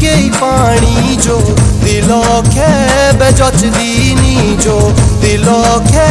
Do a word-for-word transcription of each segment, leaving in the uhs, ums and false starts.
के पानी जो दिलो खे बेजचदीनी जो दिलो खे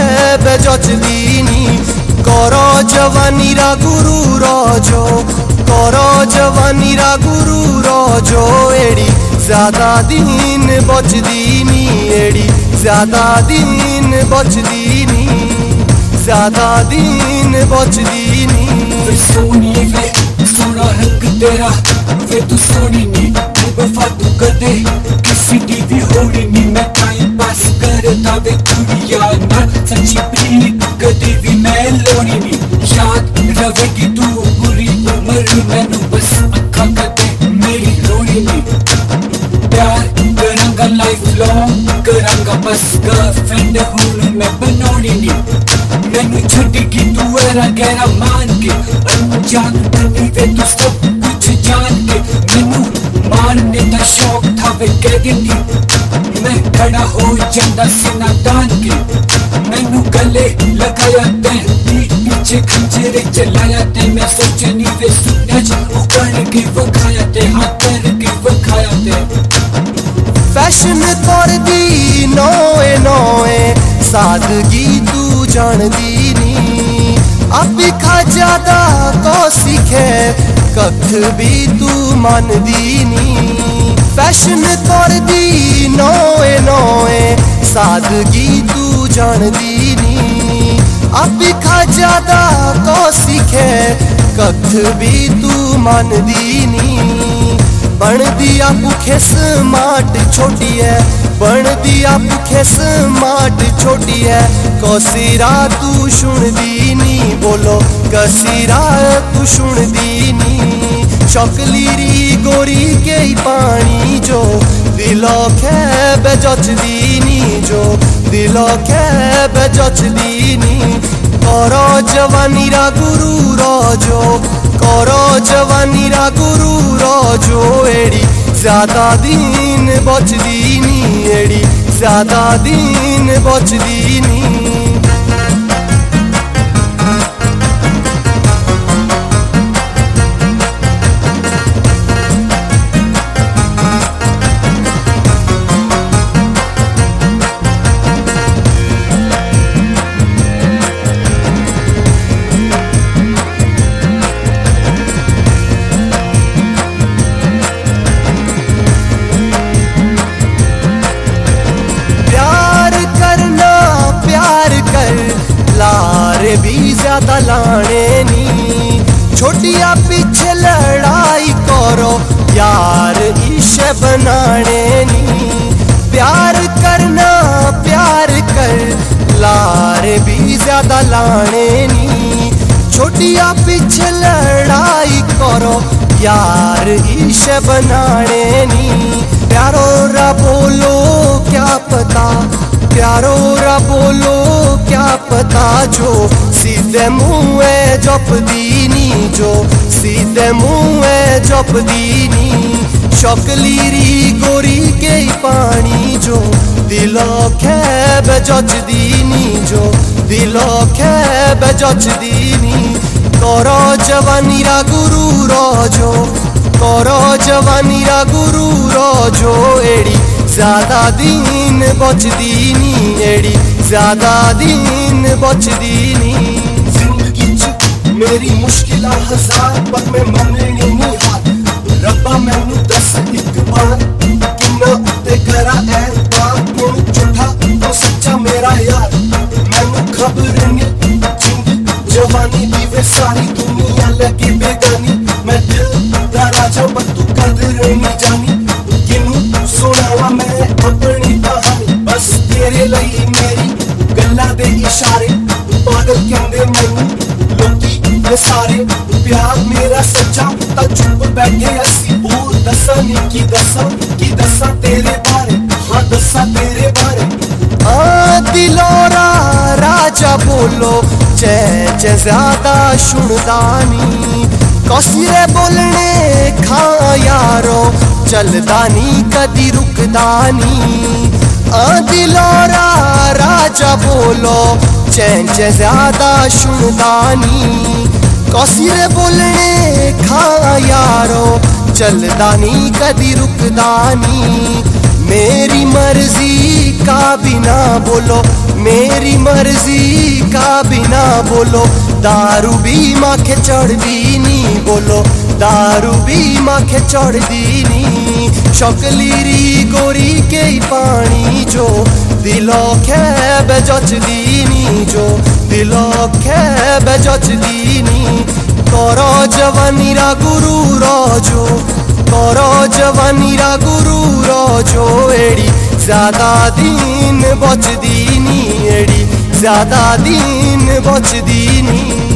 बेजचदीनी करो जवानी रा गुरु रोजो करो जवानी रा गुरु रोजो एड़ी ज्यादा दिन बचदीनी एड़ी ज्यादा दिन बचदीनी ज्यादा दिन बचदीनी वे सोनी वे सोना हक तेरा वे तू सोनी नी बेवफा तू कदे किसी टीवी होनी नी मैं टाइम पास करता वे कुड़िया ना सच्ची प्रीत कदे भी मैं लोनी नी याद रवेगी तू पूरी उम्र मैनू बस अखा कदे मेरी लोनी नी प्यार करांगा लाइफ लॉन्ग करांगा बस गर्लफ्रेंड हूं मैं बनोनी नी मैनू छुट्टी तू एरा गहरा मान के अनजान बनी वे तू सब कुछ जान के मैनू मारने का शौक था वे कह देती मैं खड़ा हो जांदा सीना तान के मैनू गले लगाया ते पीठ पीछे खंजरे चलाया ते मैं सोचनी वे सुनने ओ करके वखाया ते हाथ करके वखाया ते फैशन कर दी नोए नोए सादगी तू जानदी नी अभी खा ज्यादा को सीखे कख भी तू मानदी नी फैशन कर दी नोए नोए सादगी तू जानदी नी अभी खा ज्यादा को सीखे कख भी तू मानदी नी बन दिया भूखे स्मार्ट छोटी है बन दिया भूखे स्मार्ट छोटी है कसीरा तू सुनदी नी बोलो कसीरा तू सुनदी नी चौकलीरी गोरी के पानी जो दिलो खे बेजचदी नी जो दिलो खे बेजचदी नी करो जवानी रा गुरु रोजो करो जवानी रा गुरु रोजो एड़ी ज्यादा दिन बचदीनी एड़ी ज्यादा दिन बचदीनी लारे भी ज्यादा लाने नी छोटिया पीछे लड़ाई करो यार इशे बनाने नी प्यार करना प्यार कर लारे भी ज्यादा लाने नी छोटिया पीछे लड़ाई करो यार इशे बनाने नी प्यारो रा बोलो क्या पता प्यारो रा बोलो क्या पता जो सीधे मुँह जप दीनी जो सीधे मुँह जप दीनी शौकलीरी गोरी के पानी जो दिलो खे बेजचदीनी जो दिलो खे बेजचदीनी करो जवानी रा गुरु रोजो करो जवानी रा गुरु रोजो एड़ी ज्यादा दिन बचदीनी एड़ी ज्यादा दिन बचदीनी जिंदगी च मेरी मुश्किल हजार पर मैं मननी नहीं हाथ रब्बा मैनू दस एक बार किन्ना उत्ते करा ऐतबार कौन झूठा तो सच्चा मेरा यार मैनू खबर नहीं जिंद जवानी दी वे सारी दुनिया लगी बेगानी मैं दिल दा राजा पर तू कदर नहीं जानी किनू सुनावा मैं अपनी कहानी बस तेरे लिए मेरी गल्ला दे इशारे पागल कहंदे मैनू लोकी ये सारे प्यार मेरा सच्चा ता चुप बैठे असी बोल दसा नी की दसा की दसा तेरे बारे हाँ दसा तेरे बारे आ दिलोरा राजा बोलो चे चे ज्यादा सुनदानी कसीरे बोलने खा यारो चलदानी कदी रुकदानी आ दिलोरा राजा बोलो चैन चे ज्यादा सुनदानी कसीरे बोलने खा यारो चलदा नी कदी रुकदा नी। मेरी मर्जी का बिना बोलो, मेरी मर्जी का बिना बोलो, दारू भी माखे चढ़दी नी बोलो, दारू भी माखे चढ़दी नी। शकलीरी गोरी के पानी जो दिलो खे बेजचदी नी, जो दिलो खे बेजचदी नी। करो जवानी रा गुरु रोजो, करो जवानी रा गुरु रोजो, एड़ी ज्यादा दिन बचदी नी, एड़ी ज्यादा दिन बचदी नी।